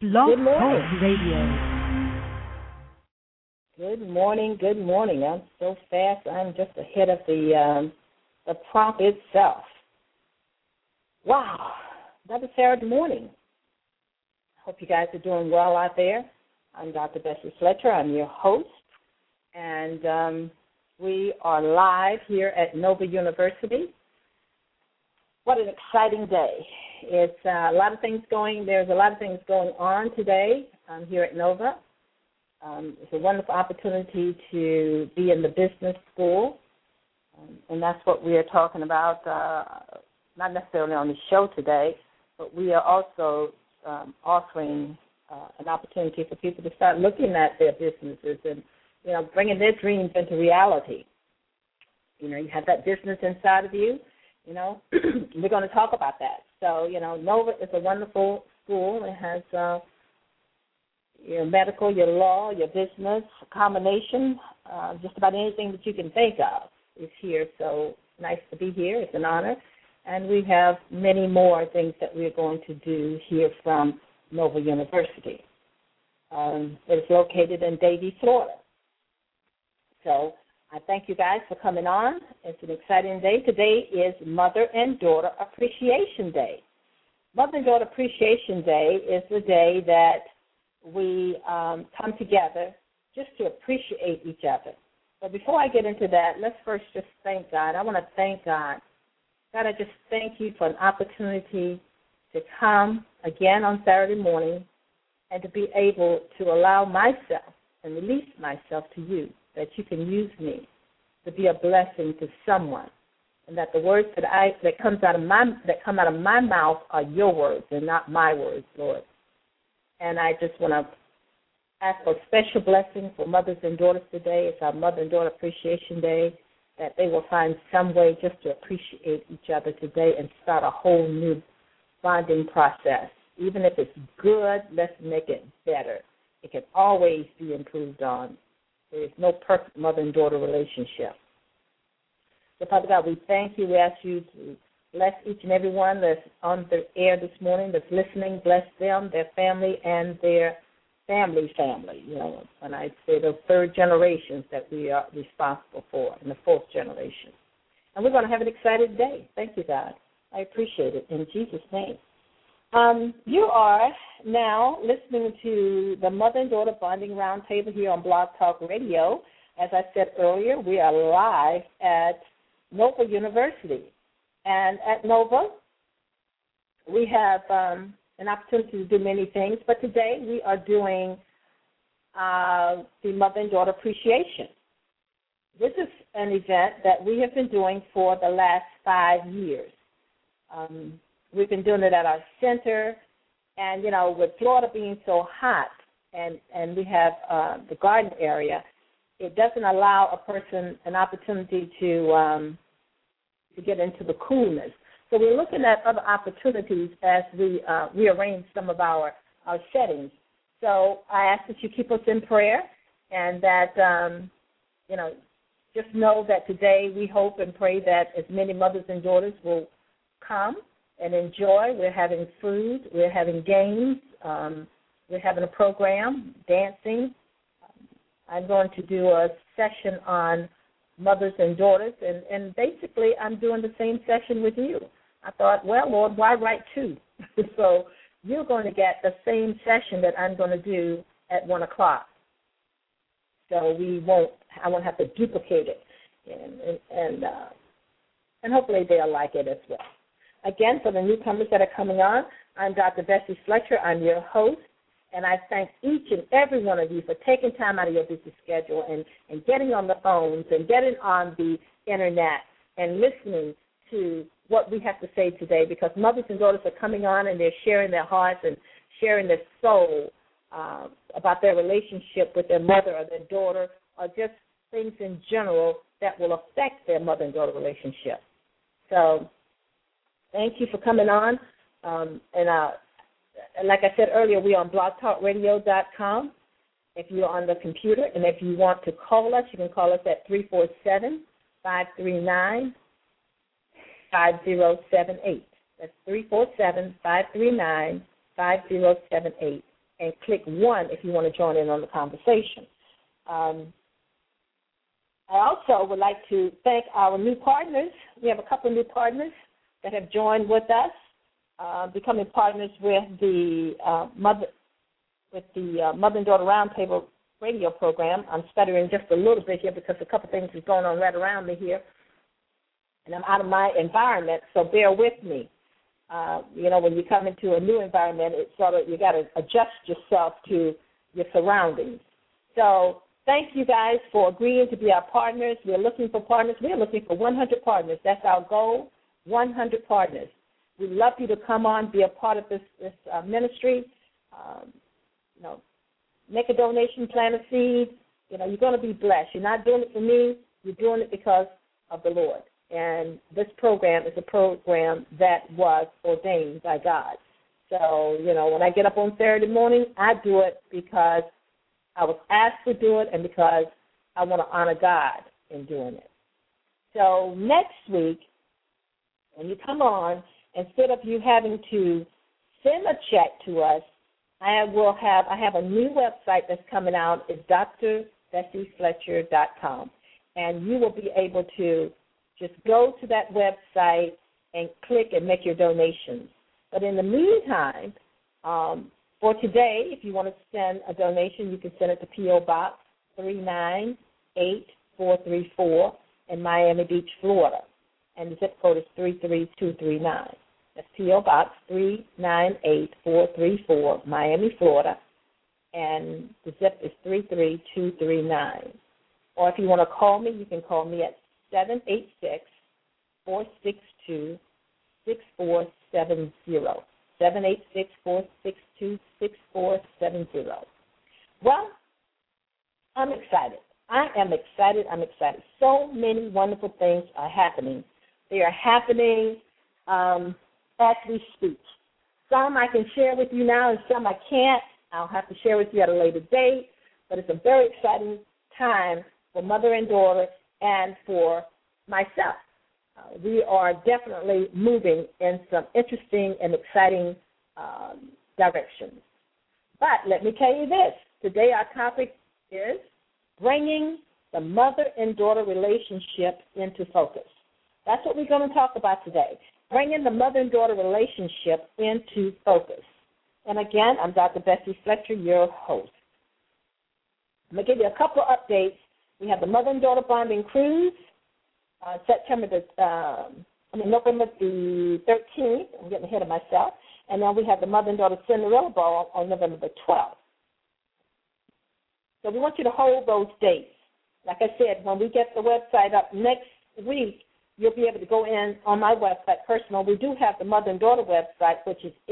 Blog Good morning. Talk Radio. Good morning. Good morning. I'm so fast. I'm just ahead of the prompt itself. Wow. That was Saturday morning. Hope you guys are doing well out there. I'm Dr. Bessie Fletcher. I'm your host, and we are live here at Nova University. What an exciting day. It's a lot of things going. There's a lot of things going on today here at Nova. It's a wonderful opportunity to be in the business school, and that's what we are talking about, not necessarily on the show today, but we are also offering an opportunity for people to start looking at their businesses and, bringing their dreams into reality. You have that business inside of you. We're going to talk about that. So, Nova is a wonderful school. It has your medical, your law, your business, a combination, just about anything that you can think of is here. So nice to be here. It's an honor. And we have many more things that we're going to do here from Nova University. It's located in Davie, Florida. So I thank you guys for coming on. It's an exciting day. Today is Mother and Daughter Appreciation Day. Mother and Daughter Appreciation Day is the day that we come together just to appreciate each other. But before I get into that, let's first just thank God. I want to thank God. God, I just thank you for an opportunity to come again on Saturday morning and to be able to allow myself and release myself to you, that you can use me to be a blessing to someone, and that the words that come out of my mouth are your words and not my words, Lord. And I just want to ask for a special blessing for mothers and daughters today. It's our Mother and Daughter Appreciation Day, that they will find some way just to appreciate each other today and start a whole new bonding process. Even if it's good, let's make it better. It can always be improved on. There is no perfect mother and daughter relationship. So, Father God, we thank you. We ask you to bless each and every one that's on the air this morning, that's listening. Bless them, their family, and their family. When I say the third generations that we are responsible for, and the fourth generation. And we're going to have an exciting day. Thank you, God. I appreciate it. In Jesus' name. You are now listening to the Mother and Daughter Bonding Roundtable here on Blog Talk Radio. As I said earlier, we are live at Nova University. And at Nova, we have an opportunity to do many things, but today we are doing the Mother and Daughter Appreciation. This is an event that we have been doing for the last 5 years. We've been doing it at our center, and, with Florida being so hot and we have the garden area, it doesn't allow a person an opportunity to get into the coolness. So we're looking at other opportunities as we rearrange some of our settings. So I ask that you keep us in prayer, and that, just know that today we hope and pray that as many mothers and daughters will come and enjoy. We're having food. We're having games. We're having a program, dancing. I'm going to do a session on mothers and daughters, and basically I'm doing the same session with you. I thought, well, Lord, why write two? So you're going to get the same session that I'm going to do at 1 o'clock. So I won't have to duplicate it, and hopefully they'll like it as well. Again, for the newcomers that are coming on, I'm Dr. Bessie Fletcher. I'm your host, and I thank each and every one of you for taking time out of your busy schedule and getting on the phones and getting on the Internet and listening to what we have to say today, because mothers and daughters are coming on and they're sharing their hearts and sharing their soul about their relationship with their mother or their daughter, or just things in general that will affect their mother and daughter relationship. So thank you for coming on. And like I said earlier, we're on blogtalkradio.com if you're on the computer. And if you want to call us, you can call us at 347-539-5078. That's 347-539-5078. and click 1 if you want to join in on the conversation. I also would like to thank our new partners. We have a couple of new partners that have joined with us, becoming partners with the Mother and Daughter Roundtable radio program. I'm stuttering just a little bit here because a couple things is going on right around me here, and I'm out of my environment, so bear with me. When you come into a new environment, it's sort of, you got to adjust yourself to your surroundings. So thank you guys for agreeing to be our partners. We're looking for partners. We're looking for 100 partners. That's our goal, 100 partners. We'd love you to come on, be a part of this ministry. Make a donation, plant a seed. You're going to be blessed. You're not doing it for me. You're doing it because of the Lord. And this program is a program that was ordained by God. So, when I get up on Saturday morning, I do it because I was asked to do it and because I want to honor God in doing it. So next week, when you come on, instead of you having to send a check to us, I have a new website that's coming out. It's drbessyfletcher.com. And you will be able to just go to that website and click and make your donations. But in the meantime, for today, if you want to send a donation, you can send it to P.O. Box 398-434 in Miami Beach, Florida. And the zip code is 33239. That's P.O. Box 398-434, Miami, Florida. And the zip is 33239. Or if you want to call me, you can call me at 786-462-6470. 786-462-6470. Well, I'm excited. I am excited. I'm excited. So many wonderful things are happening. They are happening as we speak. Some I can share with you now and some I can't. I'll have to share with you at a later date. But it's a very exciting time for mother and daughter and for myself. We are definitely moving in some interesting and exciting directions. But let me tell you this. Today our topic is bringing the mother and daughter relationship into focus. That's what we're going to talk about today, bringing the mother and daughter relationship into focus. And again, I'm Dr. Bessie Fletcher, your host. I'm going to give you a couple of updates. We have the Mother and Daughter Bonding Cruise, November the 13th. I'm getting ahead of myself. And then we have the Mother and Daughter Cinderella Ball on November the 12th. So we want you to hold those dates. Like I said, when we get the website up next week, you'll be able to go in on my website personal. We do have the Mother and Daughter website, which is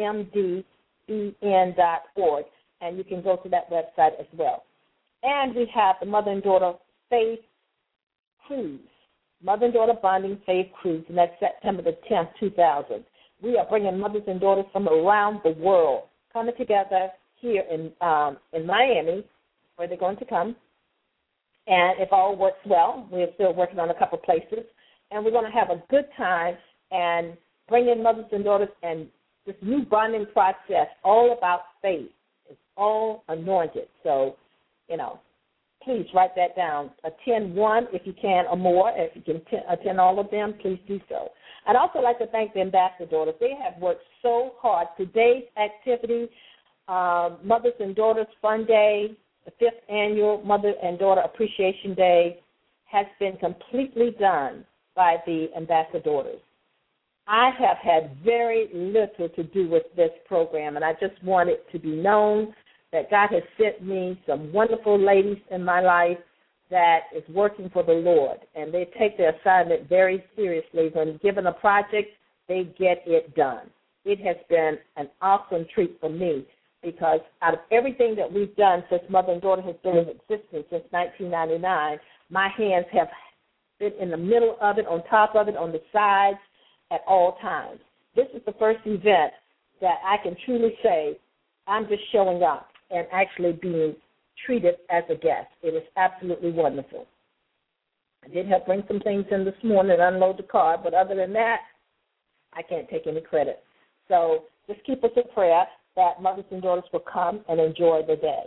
mdbn.org, and you can go to that website as well. And we have the Mother and Daughter Faith Cruise, Mother and Daughter Bonding Faith Cruise, and that's September the 10th, 2000. We are bringing mothers and daughters from around the world coming together here in Miami, where they're going to come. And if all works well, we're still working on a couple places, and we're going to have a good time and bring in mothers and daughters and this new bonding process, all about faith. It's all anointed. So, please write that down. Attend one if you can or more. If you can attend all of them, please do so. I'd also like to thank the ambassadors. They have worked so hard. Today's activity, Mothers and Daughters Fun Day, the 5th Annual Mother and Daughter Appreciation Day, has been completely done by the ambassadors. I have had very little to do with this program, and I just want it to be known that God has sent me some wonderful ladies in my life that is working for the Lord, and they take their assignment very seriously. When given a project, they get it done. It has been an awesome treat for me because out of everything that we've done since Mother and Daughter has been in existence since 1999, my hands have been in the middle of it, on top of it, on the sides, at all times. This is the first event that I can truly say I'm just showing up and actually being treated as a guest. It is absolutely wonderful. I did help bring some things in this morning and unload the car, but other than that, I can't take any credit. So just keep us in prayer. that mothers and daughters will come and enjoy the day.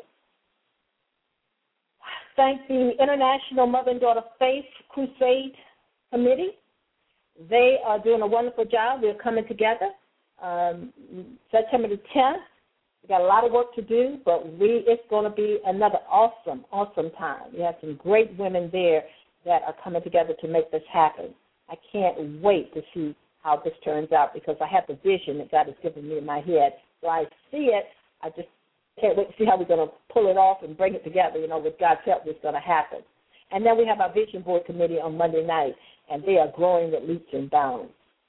Thank the International Mother and Daughter Faith Crusade Committee. They are doing a wonderful job. We're coming together September the 10th. We got a lot of work to do, but it's going to be another awesome time. We have some great women there that are coming together to make this happen. I can't wait to see how this turns out because I have the vision that God has given me in my head. So I see it. I just can't wait to see how we're going to pull it off and bring it together. With God's help, it's going to happen. And then we have our Vision Board Committee on Monday night, and they are growing at leaps and bounds.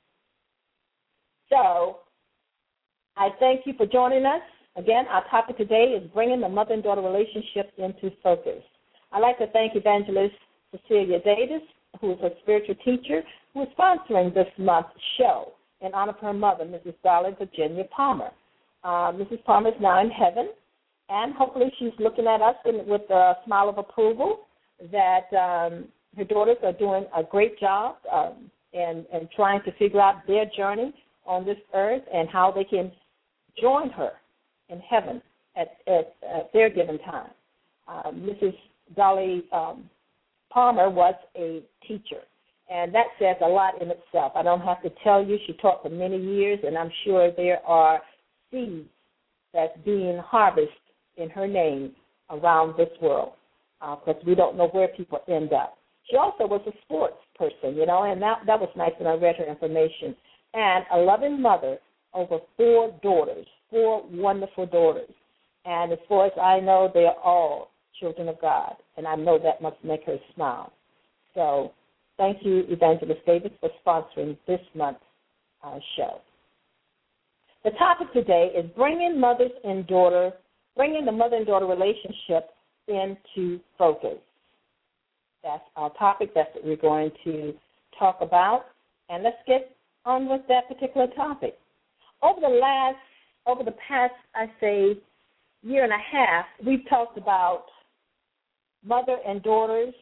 So I thank you for joining us. Again, our topic today is bringing the mother and daughter relationship into focus. I'd like to thank Evangelist Cecilia Davis, who is a spiritual teacher, who is sponsoring this month's show in honor of her mother, Mrs. Dolly Virginia Palmer. Mrs. Palmer is now in heaven, and hopefully she's looking at us with a smile of approval that her daughters are doing a great job and trying to figure out their journey on this earth and how they can join her in heaven at their given time. Mrs. Dolly Palmer was a teacher, and that says a lot in itself. I don't have to tell you, she taught for many years, and I'm sure there are seeds that's being harvested in her name around this world because we don't know where people end up. She also was a sports person, and that was nice when I read her information. And a loving mother over 4 daughters, 4 wonderful daughters. And as far as I know, they are all children of God, and I know that must make her smile. So thank you, Evangelist Davis, for sponsoring this month's show. The topic today is bringing the mother and daughter relationship into focus. That's our topic. That's what we're going to talk about. And let's get on with that particular topic. Over the past, I say, year and a half, we've talked about mother and daughters,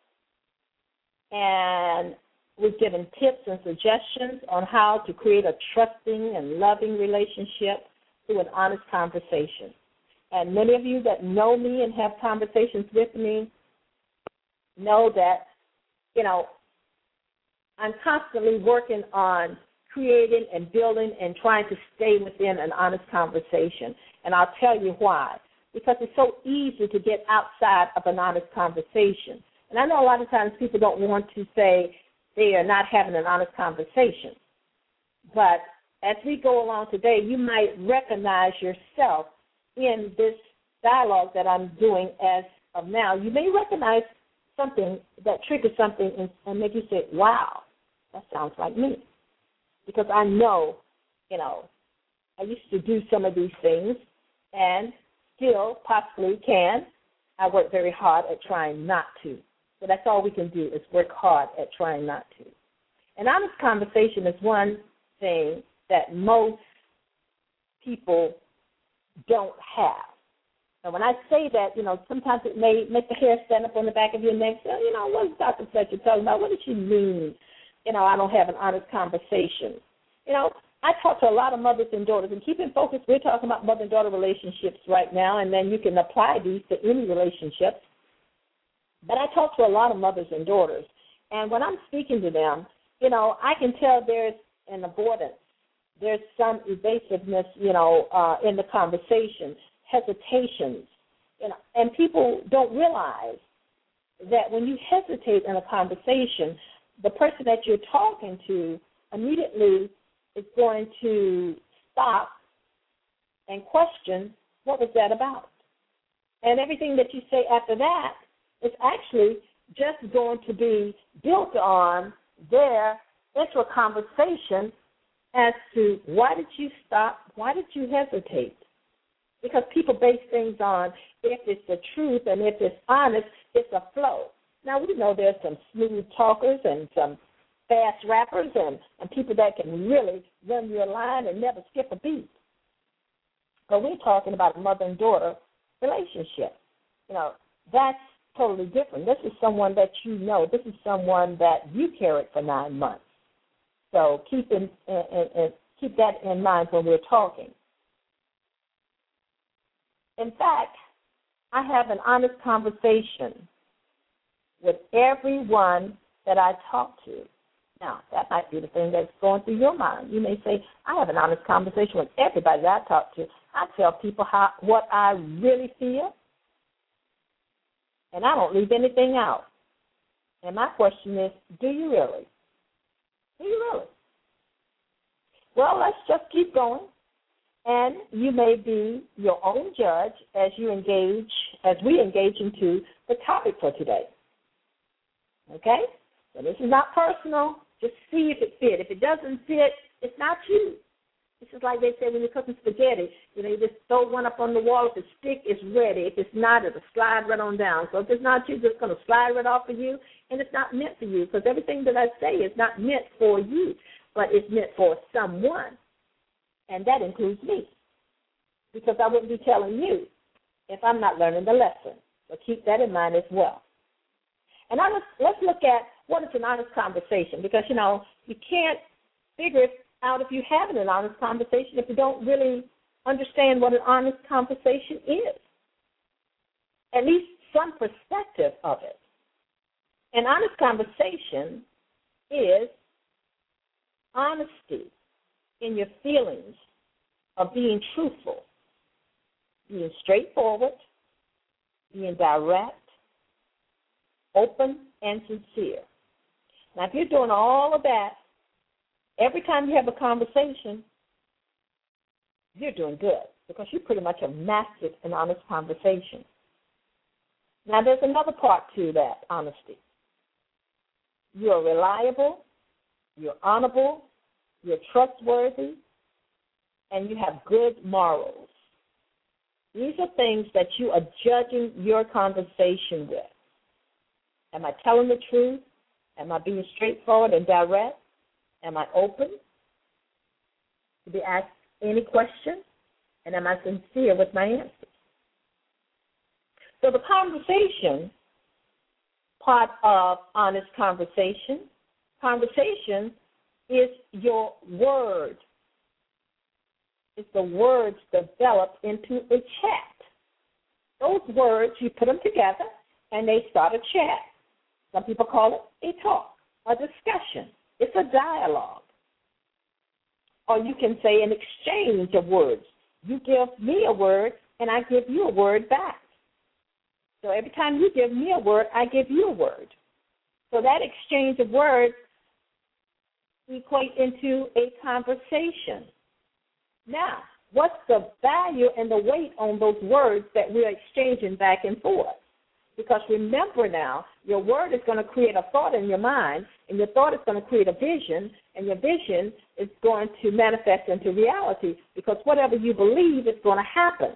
and we've given tips and suggestions on how to create a trusting and loving relationship through an honest conversation. And many of you that know me and have conversations with me know that, I'm constantly working on creating and building and trying to stay within an honest conversation. And I'll tell you why. Because it's so easy to get outside of an honest conversation. And I know a lot of times people don't want to say they are not having an honest conversation. But as we go along today, you might recognize yourself in this dialogue that I'm doing as of now. You may recognize something that triggers something and make you say, wow, that sounds like me. Because I know, I used to do some of these things and still possibly can. I work very hard at trying not to. So that's all we can do is work hard at trying not to. An honest conversation is one thing that most people don't have. And when I say that, sometimes it may make the hair stand up on the back of your neck. So, what is Dr. Fletcher talking about? What does she mean? I don't have an honest conversation. I talk to a lot of mothers and daughters, and keep in focus, we're talking about mother and daughter relationships right now, and then you can apply these to any relationships. But I talk to a lot of mothers and daughters, and when I'm speaking to them, I can tell there's an avoidance. There's some evasiveness, in the conversation, hesitations, and people don't realize that when you hesitate in a conversation, the person that you're talking to immediately is going to stop and question, what was that about? And everything that you say after that is actually just going to be built on their intro conversation as to why did you stop, why did you hesitate? Because people base things on if it's the truth and if it's honest, it's a flow. Now, we know there's some smooth talkers and some fast rappers and people that can really run your line and never skip a beat. But we're talking about a mother and daughter relationship. That's totally different. This is someone that you know. This is someone that you carried for 9 months. So keep that in mind when we're talking. In fact, I have an honest conversation with everyone that I talk to. Now, that might be the thing that's going through your mind. You may say, I have an honest conversation with everybody that I talk to. I tell people what I really feel, and I don't leave anything out. And my question is, do you really? Do you really? Well, let's just keep going. And you may be your own judge as we engage into the topic for today. Okay? So this is not personal. Just see if it fits. If it doesn't fit, it's not you. This is like they say when you're cooking spaghetti. You just throw one up on the wall. If the stick is ready, if it's not, it'll slide right on down. So if it's not you, it's just going to slide right off of you, and it's not meant for you, because everything that I say is not meant for you, but it's meant for someone, and that includes me, because I wouldn't be telling you if I'm not learning the lesson. So keep that in mind as well. And let's look at what is an honest conversation, because, you can't figure it out if you're having an honest conversation if you don't really understand what an honest conversation is, at least some perspective of it. An honest conversation is honesty in your feelings of being truthful, being straightforward, being direct, open, and sincere. Now, if you're doing all of that, every time you have a conversation, you're doing good, because you pretty much have mastered an honest conversation. Now, there's another part to that honesty. You're reliable, you're honorable, you're trustworthy, and you have good morals. These are things that you are judging your conversation with. Am I telling the truth? Am I being straightforward and direct? Am I open to be asked any question? And am I sincere with my answers? So the conversation part of honest conversation is your word. It's the words developed into a chat. Those words, you put them together, and they start a chat. Some people call it a talk, a discussion. It's a dialogue. Or you can say an exchange of words. You give me a word, and I give you a word back. So every time you give me a word, I give you a word. So that exchange of words equate into a conversation. Now, what's the value and the weight on those words that we're exchanging back and forth? Because remember now, your word is going to create a thought in your mind, and your thought is going to create a vision, and your vision is going to manifest into reality, because whatever you believe is going to happen.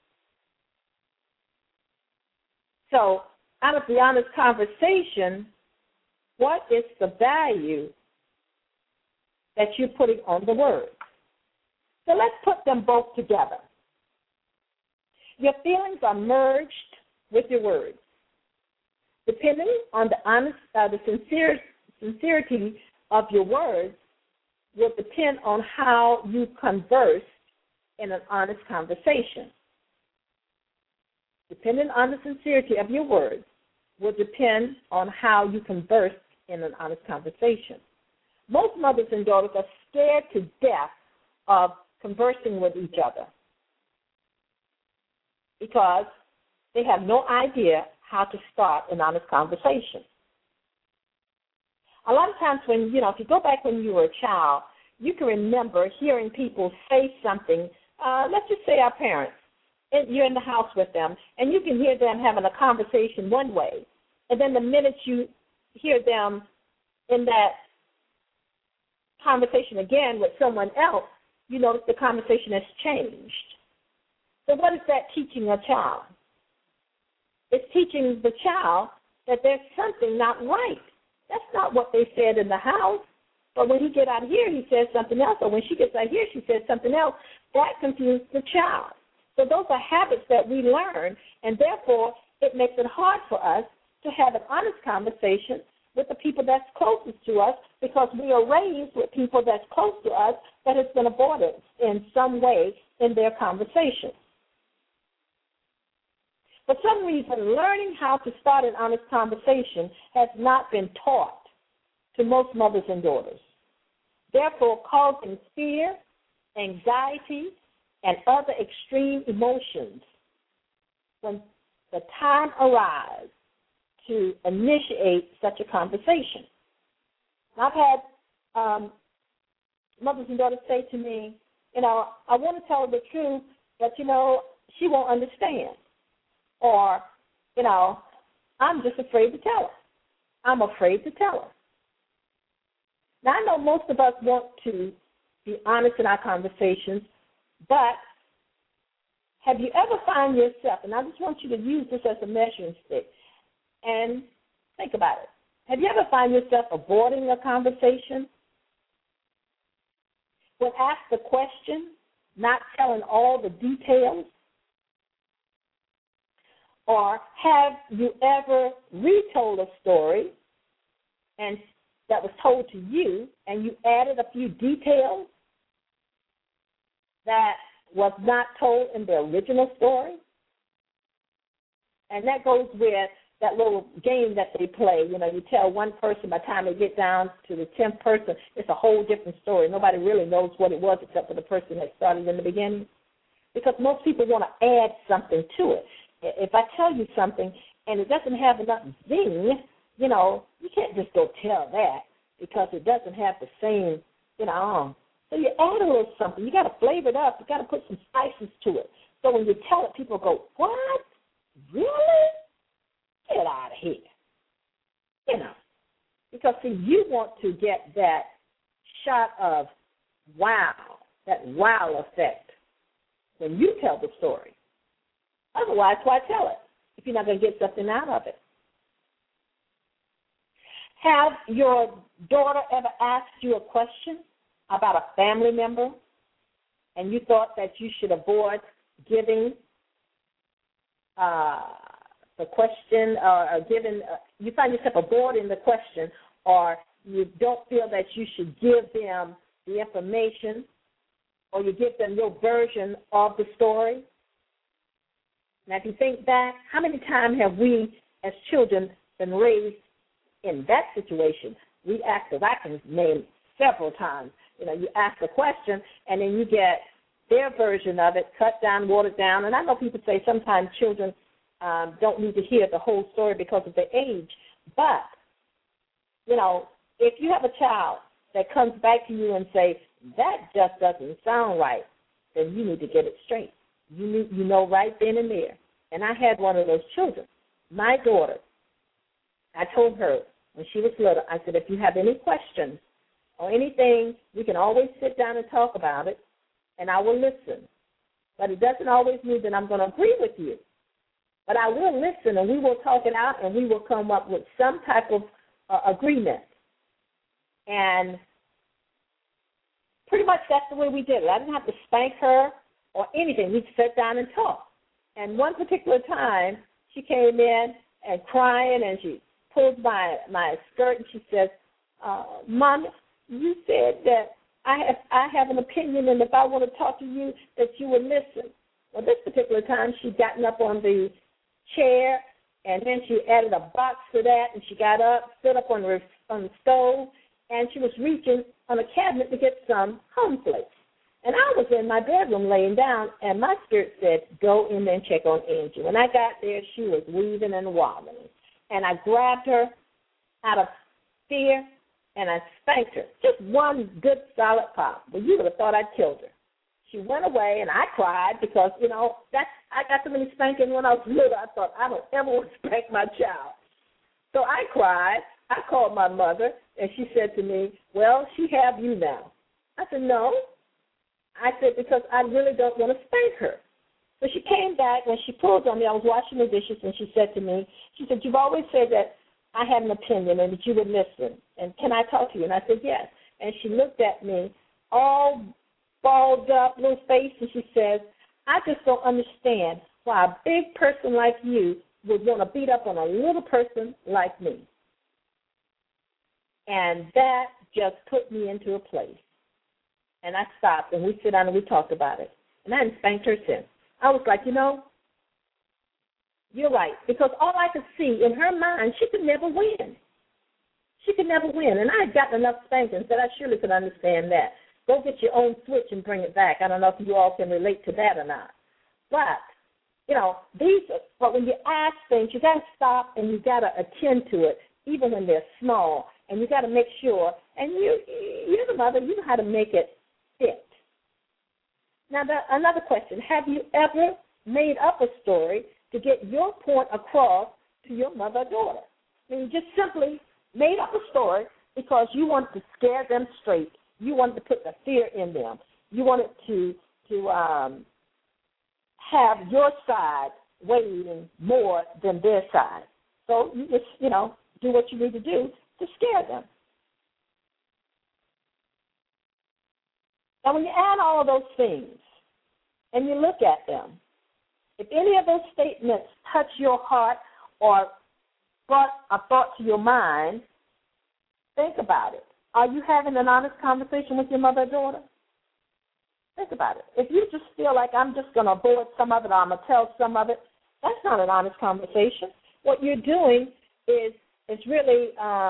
So out of the honest conversation, what is the value that you're putting on the word? So let's put them both together. Your feelings are merged with your words. Depending on the sincerity of your words will depend on how you converse in an honest conversation. Depending on the sincerity of your words will depend on how you converse in an honest conversation. Most mothers and daughters are scared to death of conversing with each other because they have no idea how to start an honest conversation. A lot of times when, if you go back when you were a child, you can remember hearing people say something, let's just say our parents, and you're in the house with them, and you can hear them having a conversation one way, and then the minute you hear them in that conversation again with someone else, you notice the conversation has changed. So what is that teaching a child? It's teaching the child that there's something not right. That's not what they said in the house. But when he gets out here, he says something else. Or when she gets out here, she says something else. That confuses the child. So those are habits that we learn, and therefore it makes it hard for us to have an honest conversation with the people that's closest to us, because we are raised with people that's close to us that has been avoided in some way in their conversation. For some reason, learning how to start an honest conversation has not been taught to most mothers and daughters, therefore causing fear, anxiety, and other extreme emotions when the time arrives to initiate such a conversation. I've had mothers and daughters say to me, I want to tell her the truth, but, she won't understand. Or, I'm just afraid to tell her. I'm afraid to tell her. Now, I know most of us want to be honest in our conversations, but have you ever found yourself, and I just want you to use this as a measuring stick, and think about it. Have you ever found yourself avoiding a conversation? When asked a question, not telling all the details? Or have you ever retold a story and that was told to you and you added a few details that was not told in the original story? And that goes with that little game that they play. You tell one person, by the time they get down to the 10th person, it's a whole different story. Nobody really knows what it was except for the person that started in the beginning. Because most people want to add something to it. If I tell you something and it doesn't have enough zing, you can't just go tell that because it doesn't have the same, So you add a little something. You got to flavor it up. You got to put some spices to it. So when you tell it, people go, what? Really? Get out of here. Because, see, you want to get that shot of wow, that wow effect when you tell the story. Otherwise, why tell it if you're not going to get something out of it? Have your daughter ever asked you a question about a family member and you thought that you should avoid giving the question or giving, you find yourself avoiding the question, or you don't feel that you should give them the information, or you give them your version of the story? Now, if you think back, how many times have we as children been raised in that situation? We ask, as I can name several times, you ask a question and then you get their version of it, cut down, watered down. And I know people say sometimes children don't need to hear the whole story because of their age. But, if you have a child that comes back to you and say, that just doesn't sound right, then you need to get it straight. You know right then and there. And I had one of those children. My daughter, I told her when she was little, I said, if you have any questions or anything, we can always sit down and talk about it, and I will listen. But it doesn't always mean that I'm going to agree with you. But I will listen, and we will talk it out, and we will come up with some type of agreement. And pretty much that's the way we did it. I didn't have to spank her or anything. We sat down and talked. And one particular time, she came in and crying, and she pulled my skirt, and she says, Mom, you said that I have an opinion, and if I want to talk to you, that you would listen. Well, this particular time, she'd gotten up on the chair, and then she added a box to that, and she got up, stood up on the stove, and she was reaching on a cabinet to get some cornflakes. And I was in my bedroom laying down, and my spirit said, go in there and check on Angie. When I got there, she was weaving and wobbling. And I grabbed her out of fear, and I spanked her. Just one good solid pop. Well, you would have thought I'd killed her. She went away, and I cried because, I got so many spankings when I was little. I thought, I don't ever want to spank my child. So I cried. I called my mother, and she said to me, well, she have you now. I said, no. I said, because I really don't want to spank her. So she came back. When she pulled on me, I was washing the dishes, and she said to me, she said, you've always said that I had an opinion and that you would listen. And can I talk to you? And I said, yes. And she looked at me, all balled up, little face, and she says, I just don't understand why a big person like you would want to beat up on a little person like me. And that just put me into a place. And I stopped, and we sit down and we talked about it. And I haven't spanked her since. I was like, You're right, because all I could see in her mind, she could never win. She could never win. And I had gotten enough spankings that I surely could understand that. Go get your own switch and bring it back. I don't know if you all can relate to that or not. But, but when you ask things, you got to stop and you got to attend to it, even when they're small. And you got to make sure, and you're the mother, you know how to make it fit. Now, another question. Have you ever made up a story to get your point across to your mother or daughter? I mean, you just simply made up a story because you wanted to scare them straight. You wanted to put the fear in them. You wanted to have your side weighing more than their side. So you just, do what you need to do to scare them. Now, when you add all of those things and you look at them, if any of those statements touch your heart or brought a thought to your mind, think about it. Are you having an honest conversation with your mother or daughter? Think about it. If you just feel like I'm just going to avoid some of it or I'm going to tell some of it, that's not an honest conversation. What you're doing is really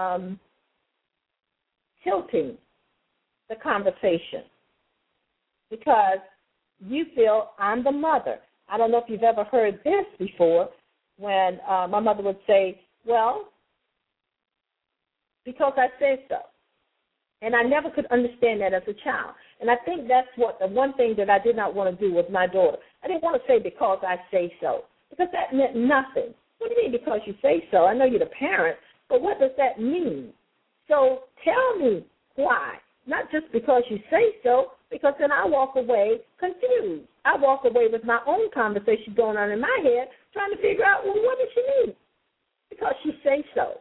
tilting the conversation because you feel I'm the mother. I don't know if you've ever heard this before when my mother would say, well, because I say so. And I never could understand that as a child. And I think that's the one thing that I did not want to do with my daughter. I didn't want to say because I say so, because that meant nothing. What do you mean because you say so? I know you're the parent, but what does that mean? So tell me why. Not just because you say so, because then I walk away confused. I walk away with my own conversation going on in my head, trying to figure out, well, what does she mean? Because she say so.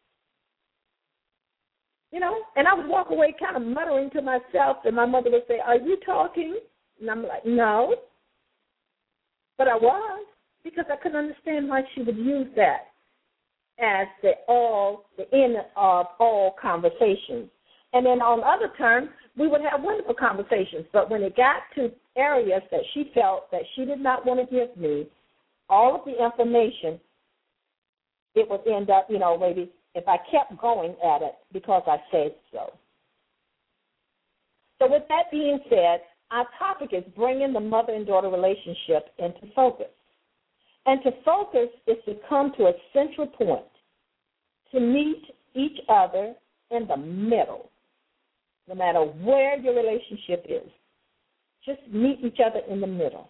And I would walk away kind of muttering to myself, and my mother would say, are you talking? And I'm like, no. But I was, because I couldn't understand why she would use that as the end of all conversations. And then on other terms, we would have wonderful conversations. But when it got to areas that she felt that she did not want to give me all of the information, it would end up, maybe if I kept going at it because I said so. So with that being said, our topic is bringing the mother and daughter relationship into focus. And to focus is to come to a central point, to meet each other in the middle, no matter where your relationship is. Just meet each other in the middle.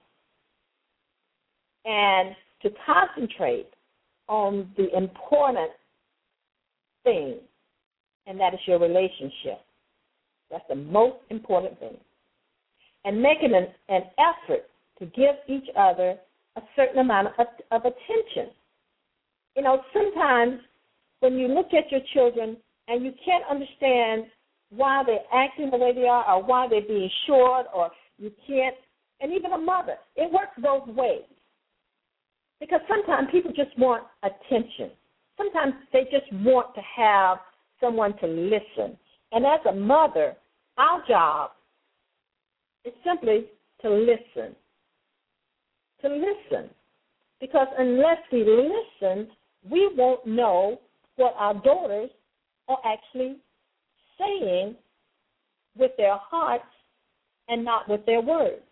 And to concentrate on the important thing, and that is your relationship. That's the most important thing. And making an effort to give each other a certain amount of attention. Sometimes when you look at your children and you can't understand why they're acting the way they are or why they're being short or you can't, and even a mother, it works both ways. Because sometimes people just want attention. Sometimes they just want to have someone to listen. And as a mother, our job is simply to listen. To listen. Because unless we listen, we won't know what our daughters are actually saying with their hearts and not with their words.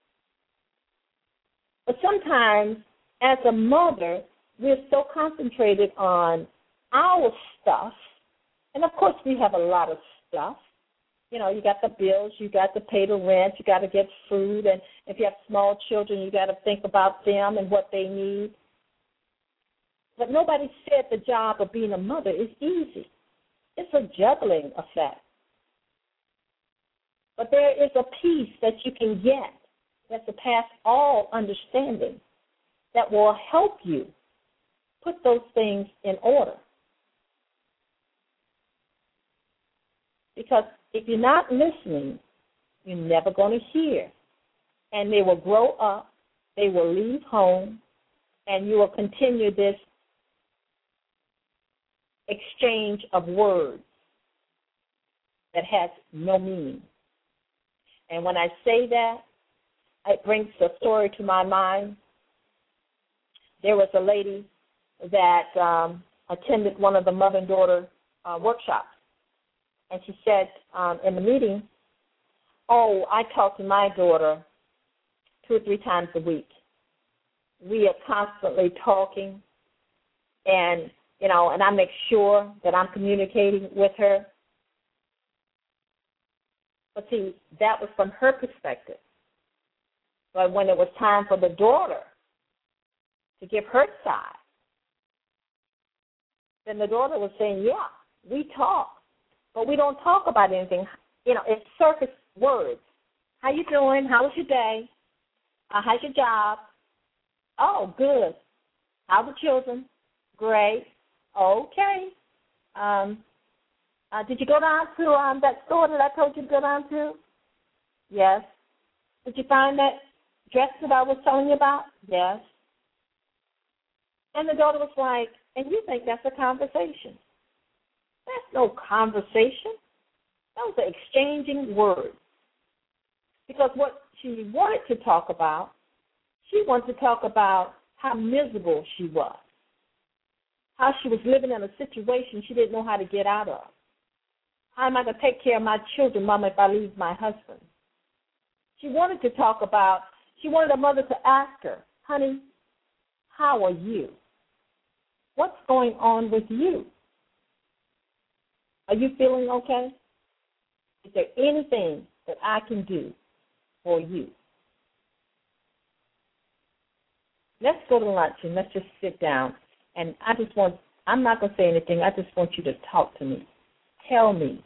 But sometimes, as a mother, we're so concentrated on our stuff, and of course we have a lot of stuff. You got the bills, you got to pay the rent, you got to get food, and if you have small children, you got to think about them and what they need. But nobody said the job of being a mother is easy. It's a juggling effect. But there is a peace that you can get that surpasses all understanding that will help you put those things in order. Because if you're not listening, you're never going to hear. And they will grow up, they will leave home, and you will continue this exchange of words that has no meaning. And when I say that, it brings a story to my mind there was a lady that attended one of the mother and daughter workshops, and she said in the meeting, "Oh, I talk to my daughter 2 or 3 times a week. We are constantly talking, and and I make sure that I'm communicating with her." But see, that was from her perspective. But when it was time for the daughter to give her side, then the daughter was saying, "Yeah, we talk, but we don't talk about anything. It's surface words. How you doing? How was your day? How's your job? Oh, good. How are the children? Great. Okay. Did you go down to that store that I told you to go down to? Yes. Did you find that dress that I was telling you about? Yes." And the daughter was like, "And you think that's a conversation?" That's no conversation. Those are exchanging words. Because what she wanted to talk about, she wanted to talk about how miserable she was, how she was living in a situation she didn't know how to get out of. How am I going to take care of my children, Mama, if I leave my husband? She wanted to talk about, she wanted her mother to ask her, "Honey, how are you? What's going on with you? Are you feeling okay? Is there anything that I can do for you?" Let's go to lunch and let's just sit down. And I'm not going to say anything. I just want you to talk to me. Tell me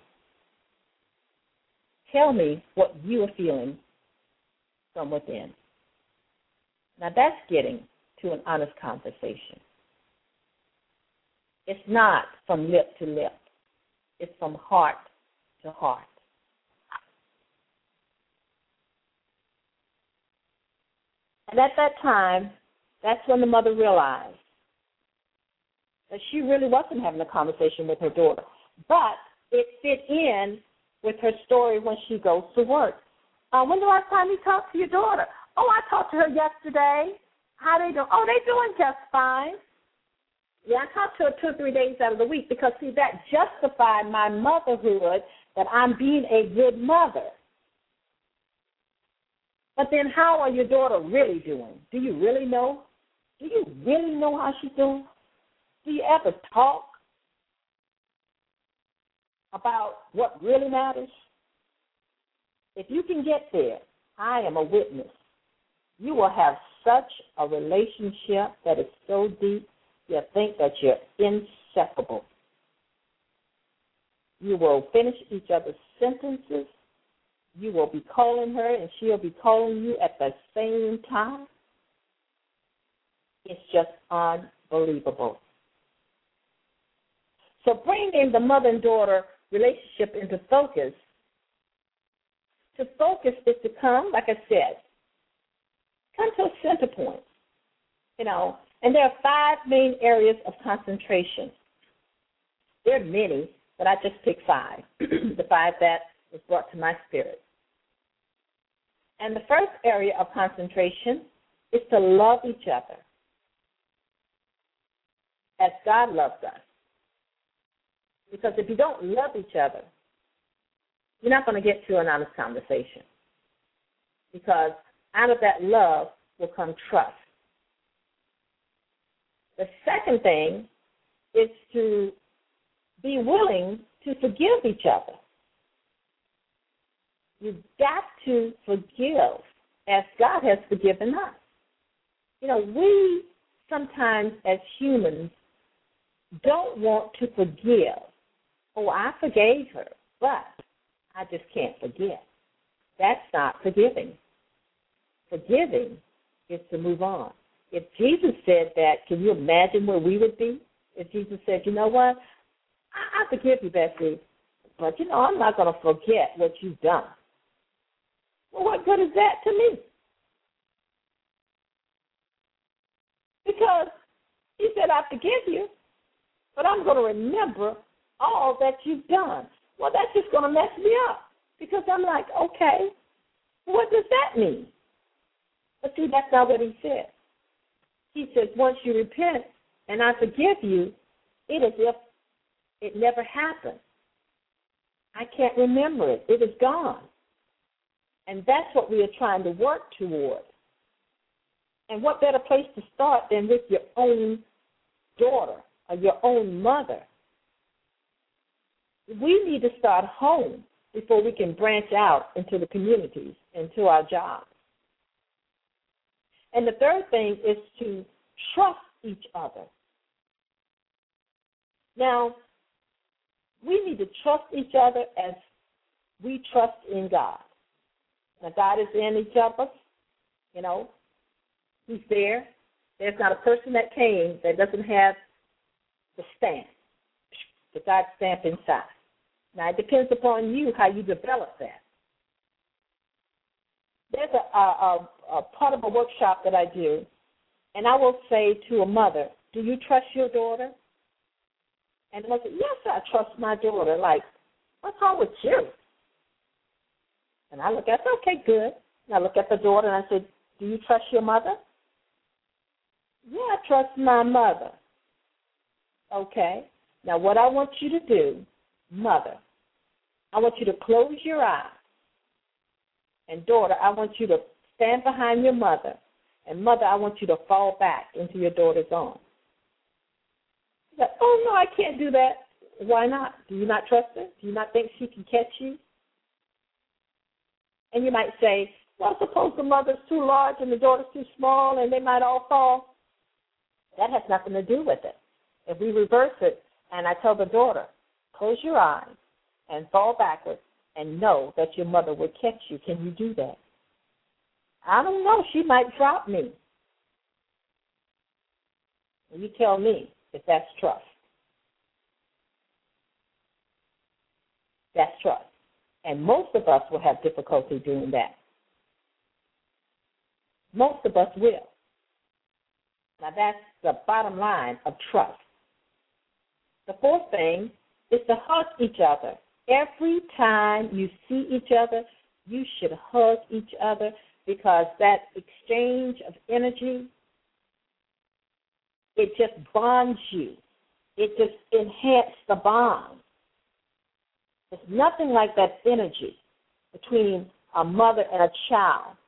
what you are feeling from within. Now that's getting to an honest conversation. It's not from lip to lip. It's from heart to heart. And at that time, that's when the mother realized that she really wasn't having a conversation with her daughter. But it fit in with her story when she goes to work. When the last time you talked to your daughter? Oh, I talked to her yesterday. How they doing? Oh, they doing just fine. Yeah, I talked to her 2 or 3 days out of the week because, see, that justified my motherhood, that I'm being a good mother. But then how are your daughter really doing? Do you really know? Do you really know how she's doing? Do you ever talk about what really matters? If you can get there, I am a witness. You will have such a relationship that is so deep, you'll think that you're inseparable. You will finish each other's sentences. You will be calling her, and she'll be calling you at the same time. It's just unbelievable. So bringing the mother and daughter relationship into focus, to focus is to come, like I said, come to a center point, and there are 5 main areas of concentration. There are many, but I just picked 5, the 5 that was brought to my spirit. And the first area of concentration is to love each other as God loves us. Because if you don't love each other, you're not going to get to an honest conversation. Because out of that love will come trust. The second thing is to be willing to forgive each other. You've got to forgive as God has forgiven us. We sometimes as humans don't want to forgive. Oh, I forgave her, but I just can't forget. That's not forgiving. Forgiving is to move on. If Jesus said that, can you imagine where we would be? If Jesus said, you know what, I forgive you, Bessie, but, I'm not going to forget what you've done. Well, what good is that to me? Because he said, I forgive you, but I'm going to remember all that you've done. Well, that's just going to mess me up because I'm like, okay, what does that mean? But see, that's not what he said. He says, once you repent and I forgive you, it is as if it never happened. I can't remember it. It is gone. And that's what we are trying to work toward. And what better place to start than with your own daughter or your own mother? We need to start home before we can branch out into the communities, into our jobs. And the third thing is to trust each other. Now, we need to trust each other as we trust in God. Now, God is in each of us, you know. He's there. There's not a person that came that doesn't have the stamp, the God stamp inside. Now, it depends upon you how you develop that. There's a part of a workshop that I do, and I will say to a mother, do you trust your daughter? And the mother said, yes, I trust my daughter. Like, what's wrong with you? And I look at her, okay, good. And I look at the daughter and I said, do you trust your mother? Yeah, I trust my mother. Okay. Now, what I want you to do, mother, I want you to close your eyes. And daughter, I want you to stand behind your mother. And mother, I want you to fall back into your daughter's arms. She said, oh, no, I can't do that. Why not? Do you not trust her? Do you not think she can catch you? And you might say, well, suppose the mother's too large and the daughter's too small and they might all fall. That has nothing to do with it. If we reverse it and I tell the daughter, close your eyes and fall backwards and know that your mother will catch you, can you do that? I don't know. She might drop me. You tell me if that's trust. That's trust. And most of us will have difficulty doing that. Most of us will. Now, that's the bottom line of trust. The fourth thing is to hug each other. Every time you see each other, you should hug each other because that exchange of energy, it just bonds you. It just enhances the bond. There's nothing like that energy between a mother and a child.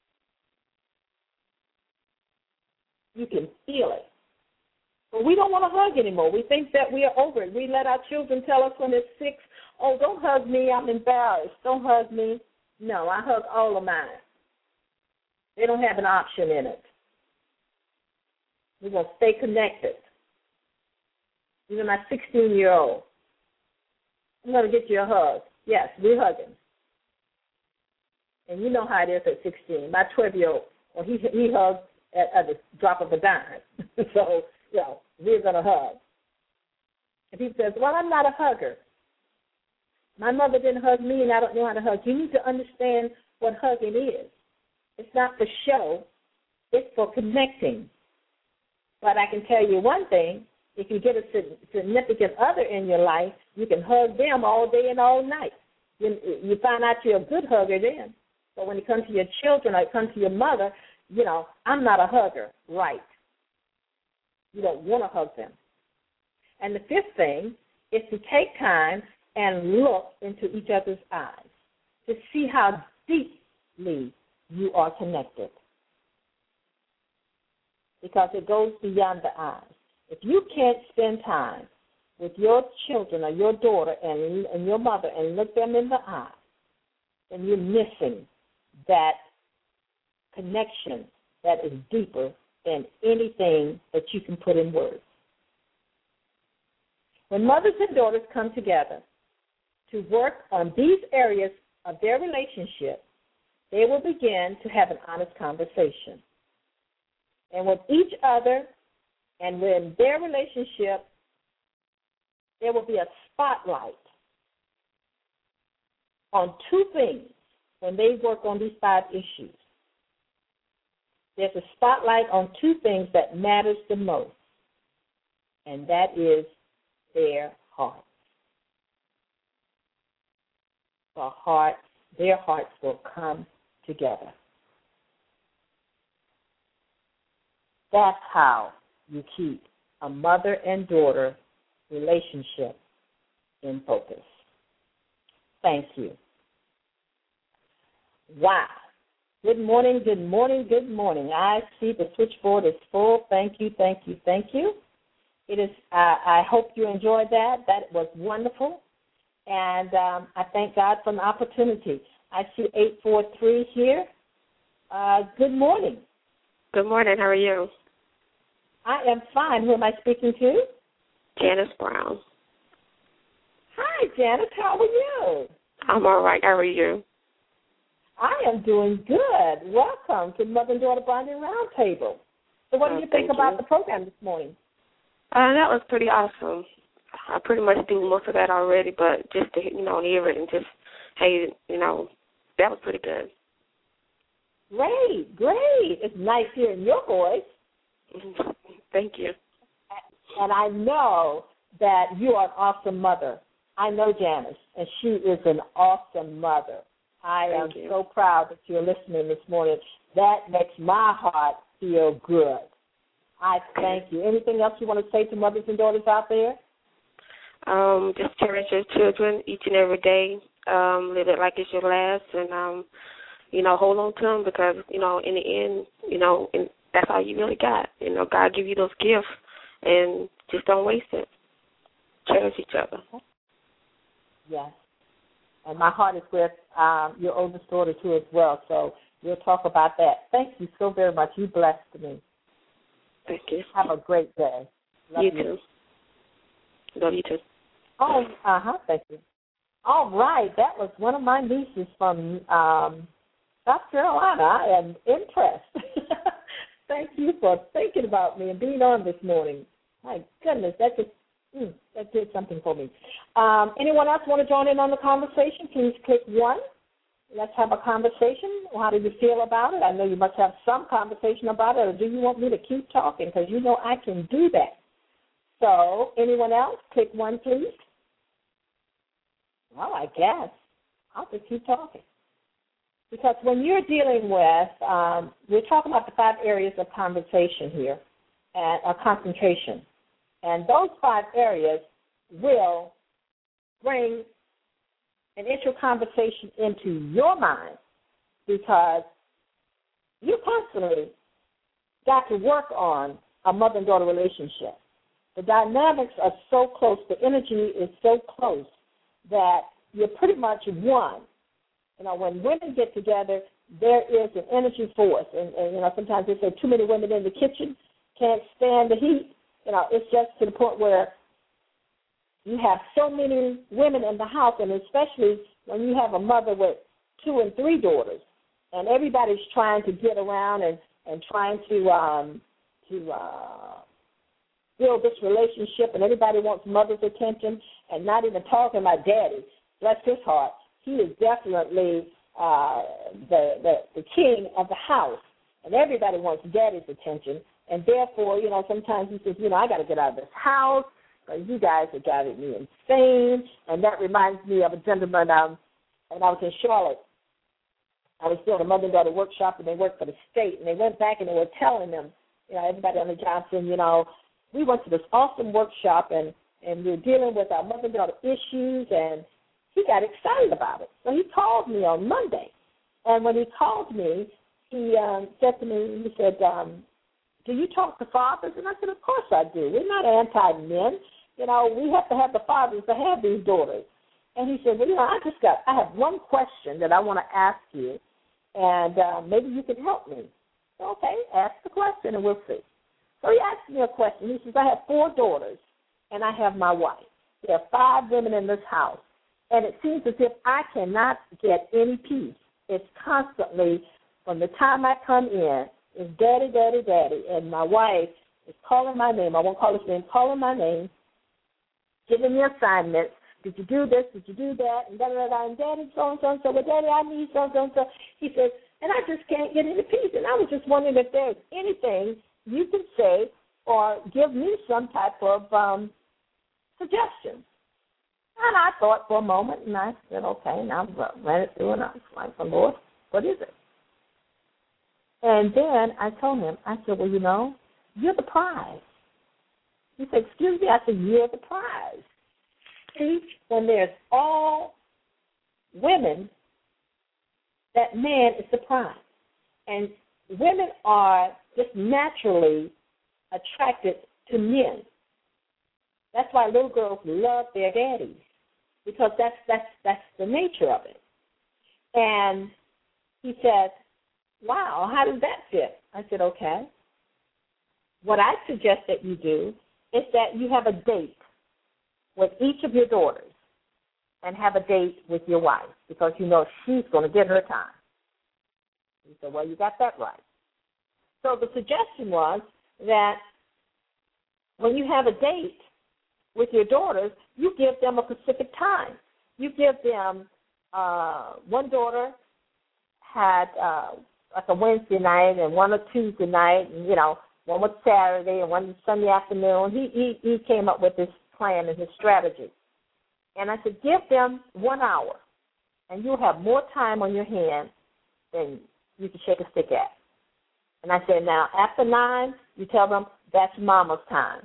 You can feel it. But we don't want to hug anymore. We think that we are over it. We let our children tell us when they're 6, oh, don't hug me, I'm embarrassed. Don't hug me. No, I hug all of mine. They don't have an option in it. We're going to stay connected. Even my 16-year-old. I'm going to get you a hug. Yes, we're hugging. And you know how it is at 16. My 12-year-old, well, he hugs at the drop of a dime. So, you know, we're going to hug. If he says, well, I'm not a hugger. My mother didn't hug me, and I don't know how to hug. You need to understand what hugging is. It's not for show. It's for connecting. But I can tell you one thing. If you get a significant other in your life, you can hug them all day and all night. You find out you're a good hugger then. But when it comes to your children or it comes to your mother, you know, I'm not a hugger, right? You don't want to hug them. And the fifth thing is to take time and look into each other's eyes to see how deeply you are connected. Because it goes beyond the eyes. If you can't spend time with your children or your daughter and your mother and look them in the eye, then you're missing that connection that is deeper than anything that you can put in words. When mothers and daughters come together to work on these areas of their relationship, they will begin to have an honest conversation. And with each other and in their relationship, there will be a spotlight on two things when they work on these 5 issues. There's a spotlight on 2 things that matters the most, and that is their hearts. Their hearts will come together. That's how you keep a mother and daughter relationship in focus. Thank you. Wow. Good morning, good morning, good morning. I see the switchboard is full. Thank you, thank you, thank you. It is. I hope you enjoyed that. That was wonderful. And I thank God for the opportunity. I see 843 here. Good morning. Good morning. How are you? I am fine. Who am I speaking to? Janice Brown. Hi, Janice. How are you? I'm all right. How are you? I am doing good. Welcome to Mother and Daughter Bonding Roundtable. So what do you think about the program this morning? That was pretty awesome. I pretty much do most of that already, but just to, hear it and just, hey, that was pretty good. Great, great. It's nice hearing your voice. Thank you. And I know that you are an awesome mother. I know Janice, and she is an awesome mother. I am so proud that you're listening this morning. That makes my heart feel good. I thank you. Anything else you want to say to mothers and daughters out there? Just cherish your children each and every day. Live it like it's your last, and hold on to them because in the end, and that's all you really got. God give you those gifts, and just don't waste it. Cherish each other. Yes. And my heart is with your oldest daughter, too, as well. So we'll talk about that. Thank you so very much. You blessed me. Thank you. Have a great day. Love you. Too. Love you, too. Oh, thank you. All right. That was one of my nieces from South Carolina. I am impressed. Thank you for thinking about me and being on this morning. My goodness, that did something for me. Anyone else want to join in on the conversation? Please click 1. Let's have a conversation. How do you feel about it? I know you must have some conversation about it, or do you want me to keep talking? Because I can do that. So anyone else? Click 1, please. Well, I guess I'll just keep talking. Because when you're dealing with, we're talking about the 5 areas of conversation here, and concentration. And those 5 areas will bring an intro conversation into your mind because you constantly got to work on a mother and daughter relationship. The dynamics are so close, the energy is so close that you're pretty much one. When women get together, there is an energy force. And sometimes they say too many women in the kitchen can't stand the heat. It's just to the point where you have so many women in the house, and especially when you have a mother with 2 and 3 daughters, and everybody's trying to get around and trying to build this relationship, and everybody wants mother's attention, and not even talking about daddy. Bless his heart. He is definitely the king of the house, and everybody wants daddy's attention. And therefore, sometimes he says, I got to get out of this house. You guys are driving me insane. And that reminds me of a gentleman, and I was in Charlotte. I was doing a mother and daughter workshop, and they worked for the state. And they went back and they were telling them, everybody on the job saying, we went to this awesome workshop, and we were dealing with our mother and daughter issues, and he got excited about it. So he called me on Monday. And when he called me, he said to me, he said, do you talk to fathers? And I said, of course I do. We're not anti-men. We have to have the fathers to have these daughters. And he said, well, I have one question that I want to ask you, and maybe you can help me. Okay, ask the question and we'll see. So he asked me a question. He says, I have 4 daughters, and I have my wife. There are 5 women in this house, and it seems as if I cannot get any peace. It's constantly, from the time I come in, is daddy, daddy, daddy, and my wife is calling my name. I won't call his name, calling my name, giving me assignments. Did you do this? Did you do that? And da-da-da-da, and daddy, so-and-so, well, daddy, I need so-and-so. He says, and I just can't get any peace. And I was just wondering if there's anything you can say or give me some type of suggestion. And I thought for a moment, and I said, okay, now I ran it through, and I was like, Lord, what is it? And then I told him, I said, well, you're the prize. He said, excuse me. I said, you're the prize. See, when there's all women, that man is the prize. And women are just naturally attracted to men. That's why little girls love their daddies, because that's the nature of it. And he said, wow, how does that fit? I said, okay. What I suggest that you do is that you have a date with each of your daughters and have a date with your wife, because you know she's going to get her time. He said, well, you got that right. So the suggestion was that when you have a date with your daughters, you give them a specific time. You give them, one daughter had like a Wednesday night and one a Tuesday night, and, one was Saturday and one was Sunday afternoon. He came up with this plan and his strategy. And I said, give them 1 hour, and you'll have more time on your hand than you can shake a stick at. And I said, now, after 9, you tell them that's mama's time.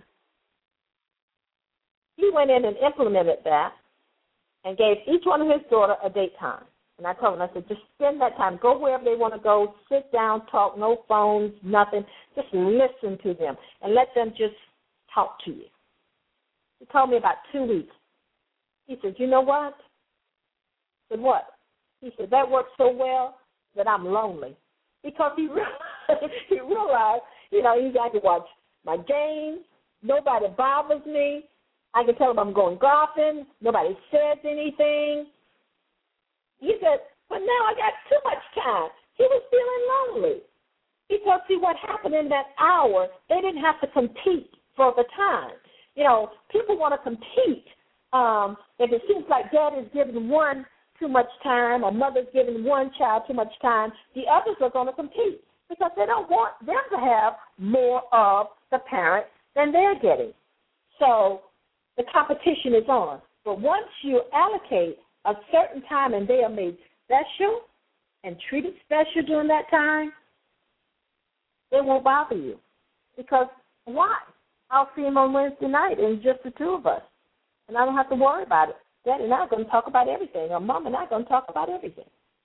He went in and implemented that and gave each one of his daughters a date time. And I told him, I said, just spend that time. Go wherever they want to go. Sit down, talk, no phones, nothing. Just listen to them and let them just talk to you. He told me about 2 weeks. He said, you know what? I said, what? He said, that works so well that I'm lonely. Because he realized, he got to watch my games. Nobody bothers me. I can tell them I'm going golfing. Nobody says anything. He said, but now I got too much time. He was feeling lonely. Because, see, what happened in that hour, they didn't have to compete for the time. People want to compete. If it seems like dad is giving one too much time or mother's giving one child too much time, the others are going to compete because they don't want them to have more of the parent than they're getting. So the competition is on. But once you allocate a certain time and they are made special and treated special during that time, they won't bother you. Because why? I'll see him on Wednesday night and just the two of us. And I don't have to worry about it. Daddy and I are going to talk about everything, or Mom and I are going to talk about everything.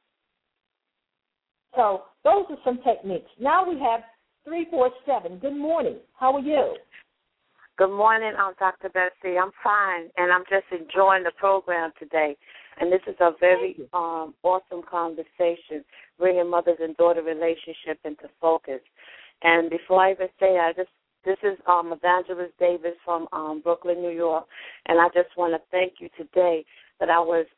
So those are some techniques. Now we have 347. Good morning. How are you? Good morning, Dr. Bessie. I'm fine, and I'm just enjoying the program today. And this is a very awesome conversation, bringing mothers and daughter relationship into focus. And before I even say this is Evangelist Davis from Brooklyn, New York, and I just want to thank you today that I was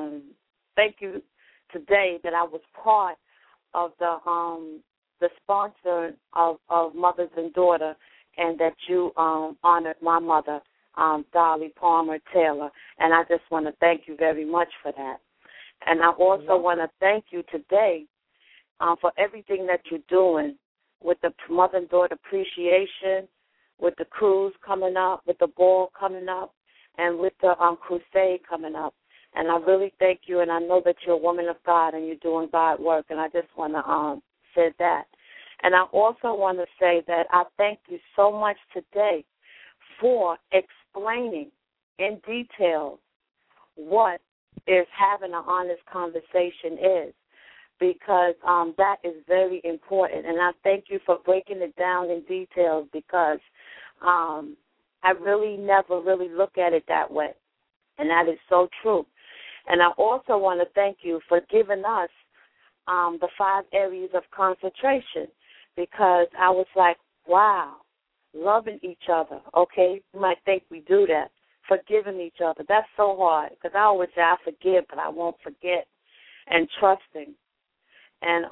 part of the sponsor of Mothers and Daughter, and that you honored my mother, Dolly Palmer Taylor, and I just want to thank you very much for that. And I also want to thank you today for everything that you're doing with the Mother and Daughter Appreciation, with the cruise coming up, with the ball coming up, and with the crusade coming up. And I really thank you, and I know that you're a woman of God and you're doing God work, and I just want to say that. And I also want to say that I thank you so much today for explaining in detail what is having an honest conversation is, because that is very important. And I thank you for breaking it down in detail, because I really never really look at it that way, and that is so true. And I also want to thank you for giving us the 5 areas of concentration, because I was like, wow, loving each other, okay? You might think we do that. Forgiving each other, that's so hard, because I always say I forgive, but I won't forget. And trusting. And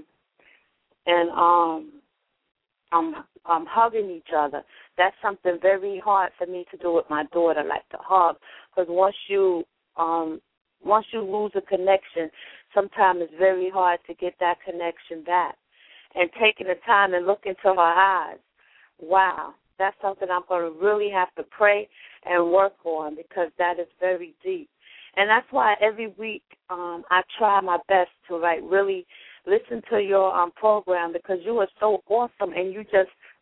hugging each other. That's something very hard for me to do with my daughter, like to hug, because once you lose a connection, sometimes it's very hard to get that connection back. And taking the time and look into her eyes, wow, that's something I'm going to really have to pray and work on, because that is very deep. And that's why every week I try my best to really listen to your program, because you are so awesome and you just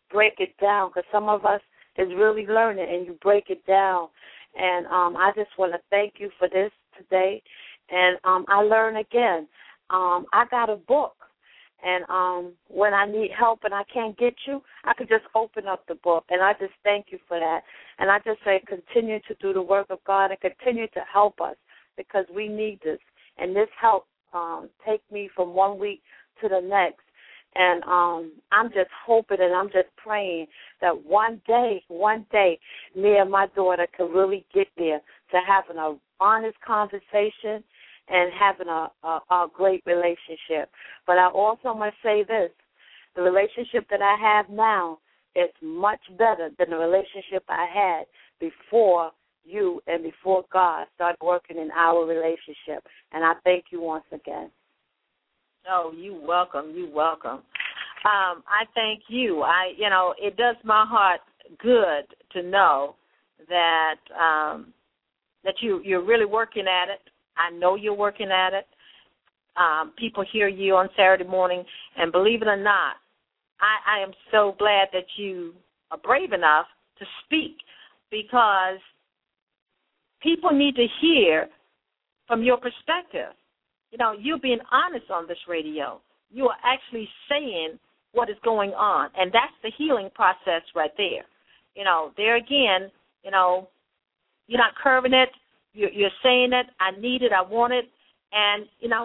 break it down, because some of us is really learning, and you break it down. And I just want to thank you for this today. And I learn again. I got a book. And when I need help and I can't get you, I could just open up the book. And I just thank you for that. And I just say continue to do the work of God and continue to help us, because we need this. And this help take me from 1 week to the next. And I'm just hoping and I'm just praying that one day, me and my daughter can really get there to having an honest conversation and having a great relationship. But I also must say this, the relationship that I have now is much better than the relationship I had before you and before God started working in our relationship. And I thank you once again. Oh, you're welcome. You're welcome. I thank you. It does my heart good to know that that you're really working at it. I know you're working at it. People hear you on Saturday morning, and believe it or not, I am so glad that you are brave enough to speak, because people need to hear from your perspective. You're being honest on this radio. You are actually saying what is going on, and that's the healing process right there. There again, you're not curving it. You're saying it. I need it. I want it. And,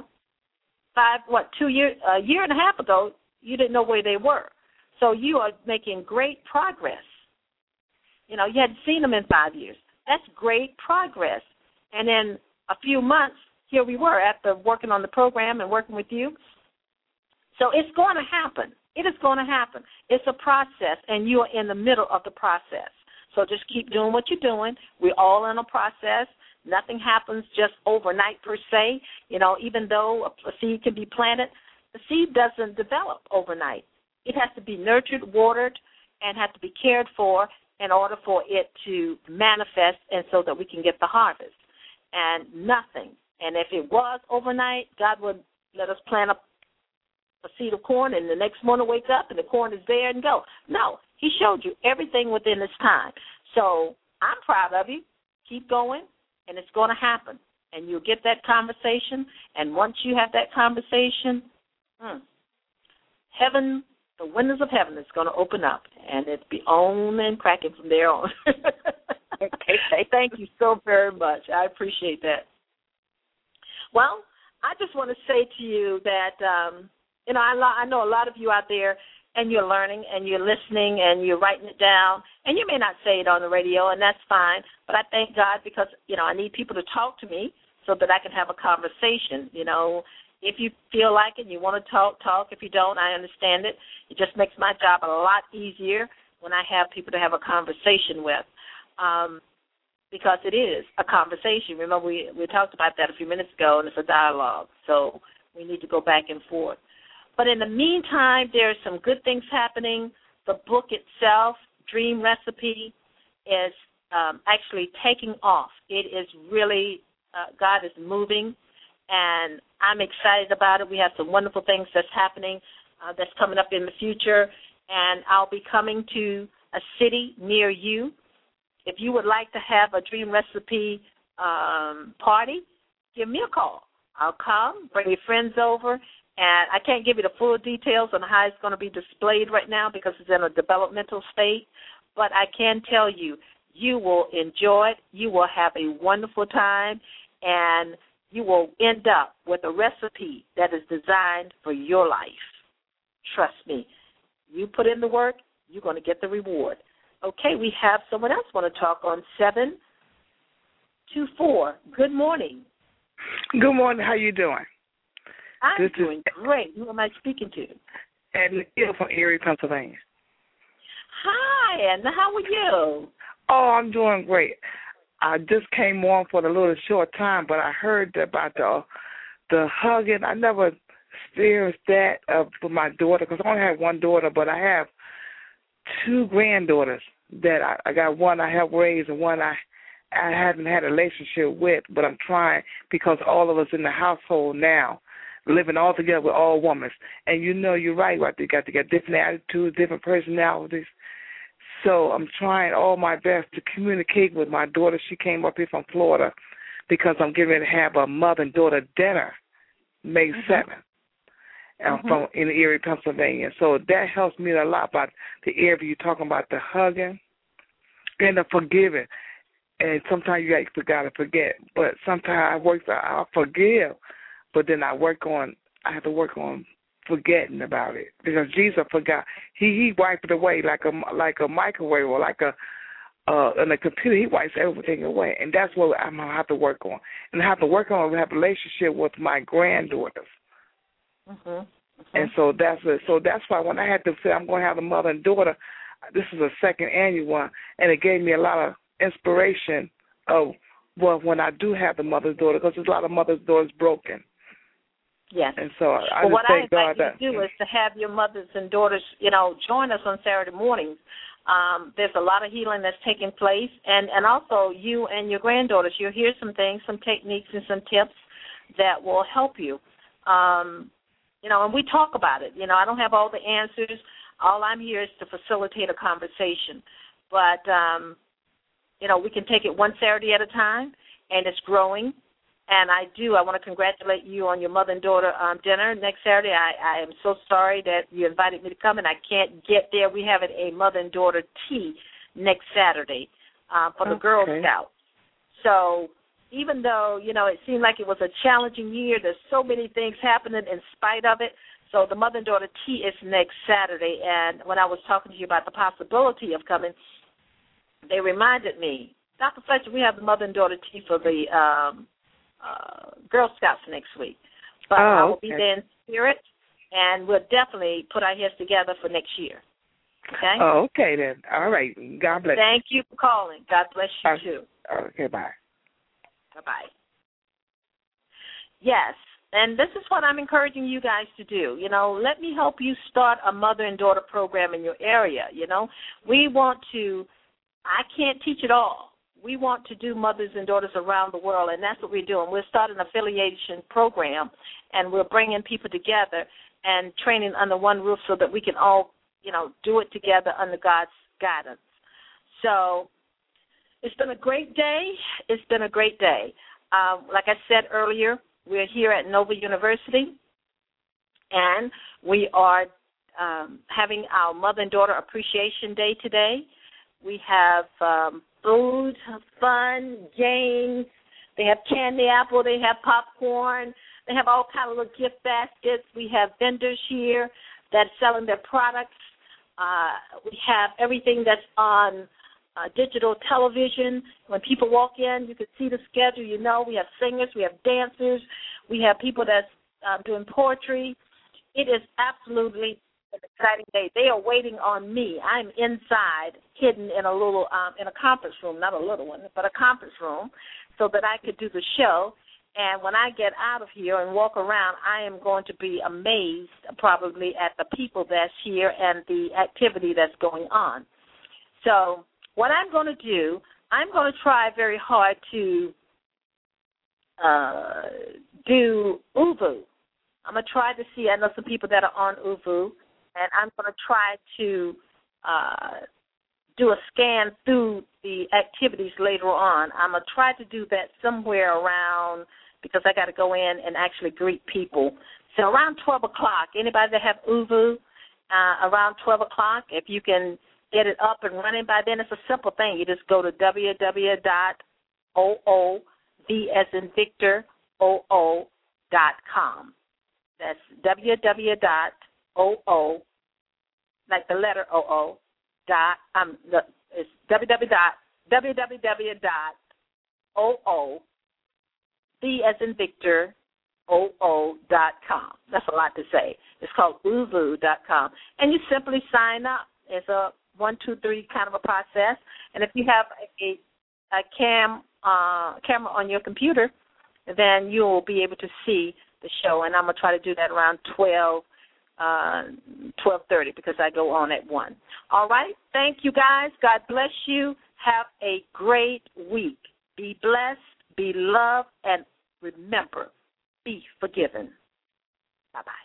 a year and a half ago, you didn't know where they were. So you are making great progress. You hadn't seen them in 5 years. That's great progress. And in a few months, here we were after working on the program and working with you. So it's going to happen. It is going to happen. It's a process, and you are in the middle of the process. So just keep doing what you're doing. We're all in a process. Nothing happens just overnight per se. Even though a seed can be planted, the seed doesn't develop overnight. It has to be nurtured, watered, and has to be cared for in order for it to manifest and so that we can get the harvest. And nothing. And if it was overnight, God would let us plant a seed of corn and the next morning wake up and the corn is there and go. No, he showed you everything within his time. So I'm proud of you. Keep going, and it's going to happen. And you'll get that conversation, and once you have that conversation, heaven, the windows of heaven is going to open up, and it'll be on and cracking from there on. Okay, thank you so very much. I appreciate that. Well, I just want to say to you that, I know a lot of you out there, and you're learning, and you're listening, and you're writing it down, and you may not say it on the radio, and that's fine, but I thank God because, I need people to talk to me so that I can have a conversation. If you feel like it and you want to talk. If you don't, I understand it. It just makes my job a lot easier when I have people to have a conversation with. Because it is a conversation. Remember, we talked about that a few minutes ago, and it's a dialogue. So we need to go back and forth. But in the meantime, there are some good things happening. The book itself, Dream Recipe, is actually taking off. It is really, God is moving, and I'm excited about it. We have some wonderful things that's happening that's coming up in the future, and I'll be coming to a city near you. If you would like to have a Dream Recipe party, give me a call. I'll come, bring your friends over, and I can't give you the full details on how it's going to be displayed right now because it's in a developmental state, but I can tell you, you will enjoy it, you will have a wonderful time, and you will end up with a recipe that is designed for your life. Trust me. You put in the work, you're going to get the reward. Okay, we have someone else want to talk on 724. Good morning. Good morning. How you doing? I'm doing great. Who am I speaking to? Edna Hill from Erie, Pennsylvania. Hi, Edna. How are you? Oh, I'm doing great. I just came on for a little short time, but I heard about the hugging. I never experienced that with my daughter because I only have one daughter, but I have two granddaughters that I got one I helped raise and one I haven't had a relationship with, but I'm trying because all of us in the household now, living all together with all women. And you're right. They got different attitudes, different personalities. So I'm trying all my best to communicate with my daughter. She came up here from Florida because I'm getting ready to have a mother and daughter dinner May 7th from in Erie, Pennsylvania. So that helps me a lot about the area you're talking about, the hugging and the forgiving. And sometimes you got to forget. But sometimes I forgive, but then I have to work on forgetting about it, because Jesus forgot. He wiped it away like a microwave or like on a computer. He wipes everything away, and that's what I'm gonna have to work on. And I have to work on a relationship with my granddaughters. And so that's it. So that's why when I had to say I'm going to have a mother and daughter, this is a second annual one, and it gave me a lot of inspiration of when I do have the mother and daughter, because there's a lot of mothers and daughters broken. Yes. And so what I invite you to do is to have your mothers and daughters, join us on Saturday mornings. There's a lot of healing that's taking place, and also you and your granddaughters, you'll hear some things, some techniques and some tips that will help you. And we talk about it. I don't have all the answers. All I'm here is to facilitate a conversation. But, we can take it one Saturday at a time, and it's growing. And I want to congratulate you on your mother and daughter dinner next Saturday. I am so sorry that you invited me to come, and I can't get there. We have a mother and daughter tea next Saturday for the Girl Scouts. So even though, it seemed like it was a challenging year, there's so many things happening in spite of it. So the mother and daughter tea is next Saturday. And when I was talking to you about the possibility of coming, they reminded me, Dr. Fletcher, we have the mother and daughter tea for the Girl Scouts next week. But I will be there in spirit, and we'll definitely put our heads together for next year. Okay? Oh, okay then. All right. God bless. Thank you for calling. God bless you, too. Okay, bye. Bye-bye. Yes, and this is what I'm encouraging you guys to do. Let me help you start a mother and daughter program in your area. We want to, I can't teach it all. We want to do mothers and daughters around the world, and that's what we're doing. We're starting an affiliation program, and we're bringing people together and training under one roof so that we can all, do it together under God's guidance. So it's been a great day. It's been a great day. Like I said earlier, we're here at Nova University, and we are having our Mother and Daughter Appreciation Day today. We have food, fun, games. They have candy apple. They have popcorn. They have all kinds of little gift baskets. We have vendors here that's selling their products. We have everything that's on digital television. When people walk in, you can see the schedule. We have singers. We have dancers. We have people that's doing poetry. It is absolutely an exciting day. They are waiting on me. I'm inside, hidden in a little, in a conference room, not a little one, but a conference room, so that I could do the show. And when I get out of here and walk around, I am going to be amazed probably at the people that's here and the activity that's going on. So what I'm going to do, I'm going to try very hard to do Uvu. I'm going to try to see, I know some people that are on Uvu, and I'm going to try to do a scan through the activities later on. I'm going to try to do that somewhere around, because I got to go in and actually greet people. So around 12 o'clock, anybody that have Uvu, around 12 o'clock, if you can get it up and running by then, it's a simple thing. You just go to www.oo, V as in Victor, oo.com. That's www.oo, like the letter OO, it's www.oo, V as in Victor, oo.com. That's a lot to say. It's called uvu.com. And you simply sign up. It's a 1, 2, 3 kind of a process. And if you have a camera on your computer, then you will be able to see the show. And I'm going to try to do that around 12:30 because I go on at 1. All right? Thank you, guys. God bless you. Have a great week. Be blessed, be loved, and remember, be forgiven. Bye-bye.